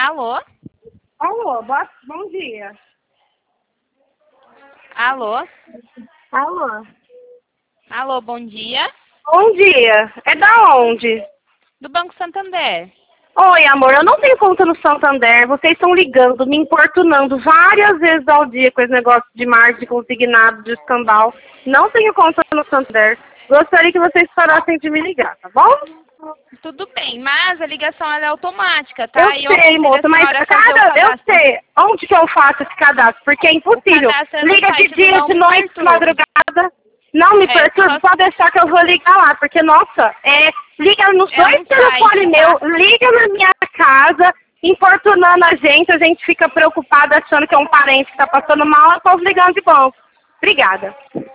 Alô? Alô, bom dia. Alô? Alô. Alô, bom dia. Bom dia. É da onde? Do Banco Santander. Oi, amor, eu não tenho conta no Santander. Vocês estão ligando, me importunando várias vezes ao dia com esse negócio de margem consignado, de escambau. Não tenho conta no Santander. Gostaria que vocês parassem de me ligar, tá bom? Tudo bem, mas a ligação ela é automática, tá? Eu sei, moça, mas eu sei. Onde que eu faço esse cadastro? Porque é impossível. Liga de dia, de noite, de madrugada. Não me perturbe, pode deixar que eu vou ligar lá, porque, nossa, liga nos dois telefones meus, liga na minha casa, importunando a gente fica preocupada achando que é um parente que tá passando mal, eu tô ligando de bom. Obrigada.